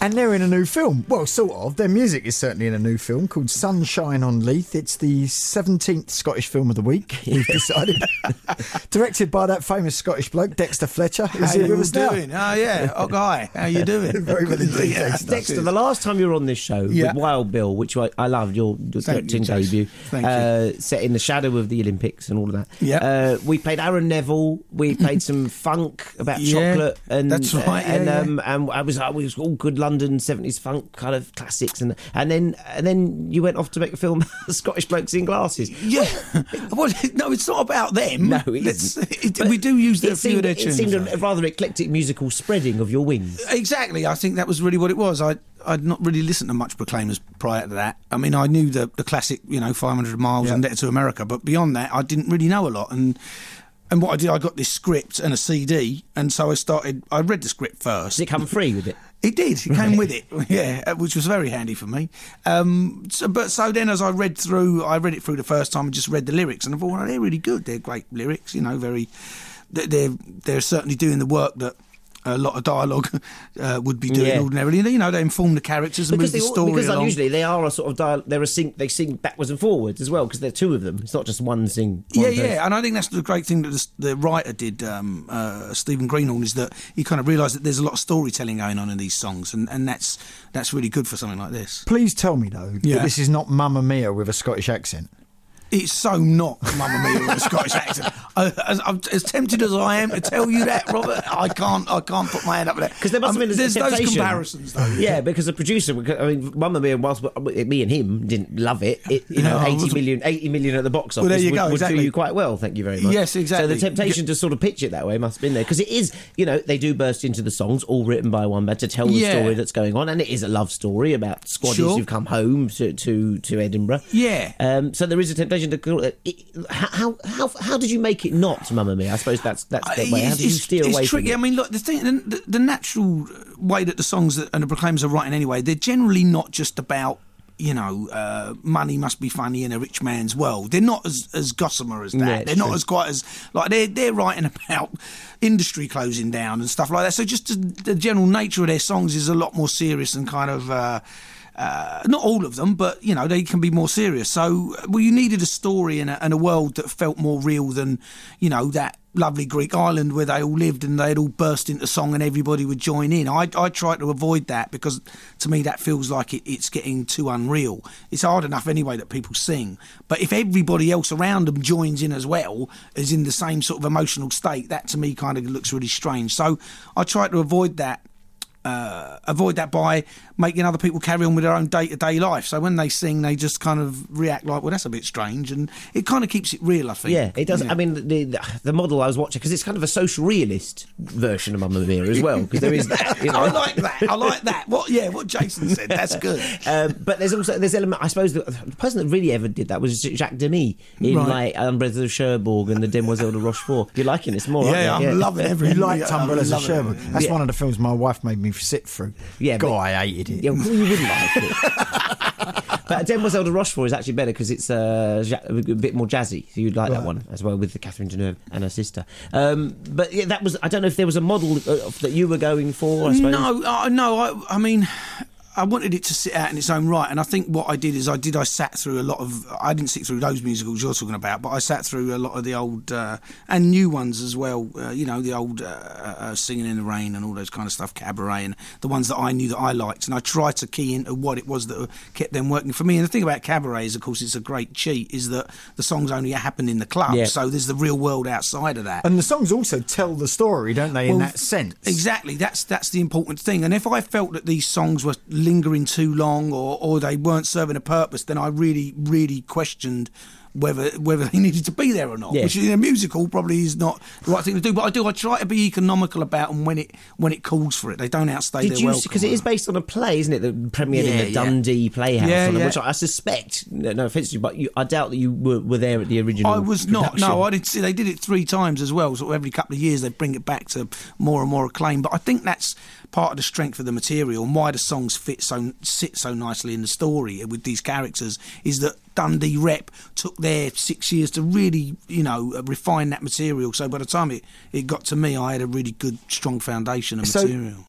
And they're in a new film. Well, sort of. Their music is certainly in a new film called Sunshine on Leith. It's the 17th Scottish film of the week, we've decided. Directed by that famous Scottish bloke, Dexter Fletcher. How you doing? Oh, yeah. Oh, guy. How you doing? Very well indeed, Yeah. Dexter, the last time you were on this show with Wild Bill, which I loved, your directing debut, set in the shadow of the Olympics and all of that. Yeah. We played Aaron Neville. We played some funk about chocolate, and that's right. and I was all good London 70s funk kind of classics, and then you went off to make a film, Scottish Blokes in Glasses. Yeah. Well, no, it's not about them. No, it isn't. We do use a few of their tunes. It seemed a rather eclectic musical spreading of your wings. Exactly. I think that was really what it was. I'd not really listened to much Proclaimers prior to that. I mean, I knew the classic, 500 Miles and Letter to America, but beyond that, I didn't really know a lot. And what I did, I got this script and a CD, and so I read the script first. Did it come free with it? It did. It came with it, which was very handy for me. So then, as I read it through the first time and just read the lyrics, and I thought, well, they're really good. They're great lyrics, very. They're certainly doing the work that a lot of dialogue would be doing ordinarily. They inform the characters and move the story because along. Usually they are a sort of they sing backwards and forwards as well, because there are two of them. It's not just one sing. And I think that's the great thing that the writer did, Stephen Greenhorn, is that he kind of realised that there's a lot of storytelling going on in these songs, and that's really good for something like this. Please tell me, though, that this is not Mamma Mia with a Scottish accent. It's so not Mamma Mia with a Scottish accent. As tempted as I am to tell you that, Robert, I can't put my hand up with that. Because there must have been there's those comparisons, though. Yeah, because the producer, Mamma Mia, whilst me and him didn't love it, 80 million at the box office would do you quite well, thank you very much. Yes, exactly. So the temptation to sort of pitch it that way must have been there. Because it is, they do burst into the songs, all written by one man, to tell the story that's going on. And it is a love story about squaddies who've come home to Edinburgh. Yeah. So there is a temptation to call it. How did you make it not Mamma Mia? I suppose that's the way. How did you steer away tricky. from it? I mean, look, the natural way that the songs and the Proclaimers are writing anyway, they're generally not just about money must be funny in a rich man's world. They're not as gossamer as that. Yeah, they're not as quite as they're writing about industry closing down and stuff like that. So just the general nature of their songs is a lot more serious and kind of. Not all of them, but they can be more serious. So, you needed a story and a world that felt more real than that lovely Greek island where they all lived and they'd all burst into song and everybody would join in. I try to avoid that because to me that feels like it's getting too unreal. It's hard enough anyway that people sing, but if everybody else around them joins in as well, is in the same sort of emotional state, that to me kind of looks really strange. So I try to avoid that by making other people carry on with their own day-to-day life. So when they sing, they just kind of react like, well, that's a bit strange, and it kind of keeps it real, I think. Yeah, it does. I mean, the model I was watching, because it's kind of a social realist version of Mamma Mia as well, because there is that. I like that. What Jason said, that's good. But there's element. I suppose the person that really ever did that was Jacques Demy in like Umbrellas of Cherbourg and the Demoiselle de Rochefort. You're liking this more, aren't you? I'm loving everything. You liked Umbrellas of Cherbourg. That's one of the films my wife made me sit through. Yeah, God, I hated it. Yeah, well, you wouldn't like it. But Demoiselle de Rochefort is actually better because it's a bit more jazzy. So you'd like that one as well, with Catherine Deneuve and her sister. But yeah, that was. I don't know if there was a model that you were going for. I suppose. No. I mean, I wanted it to sit out in its own right, and I think what I did is I sat through a lot of. I didn't sit through those musicals you're talking about, but I sat through a lot of the old and new ones as well. The old Singing in the Rain and all those kind of stuff, Cabaret, and the ones that I knew that I liked, and I tried to key into what it was that kept them working for me. And the thing about Cabaret is, of course, it's a great cheat, is that the songs only happen in the club, so there's the real world outside of that. And the songs also tell the story, don't they? In that sense, exactly. That's the important thing. And if I felt that these songs were lingering too long or they weren't serving a purpose, then I really, really questioned whether they needed to be there or not, which in a musical probably is not the right thing to do. But I try to be economical about them when it calls for it. They don't outstay their welcome. Because it is based on a play, isn't it, that premiered in the Dundee Playhouse, which I suspect, no offence to you, but I doubt that you were there at the original. I was not. No, I didn't see. They did it 3 times as well. So every couple of years they bring it back to more and more acclaim. But I think that's part of the strength of the material and why the songs sit so nicely in the story with these characters, is that Dundee Rep took their 6 years to really, refine that material. So by the time it got to me, I had a really good, strong foundation of material.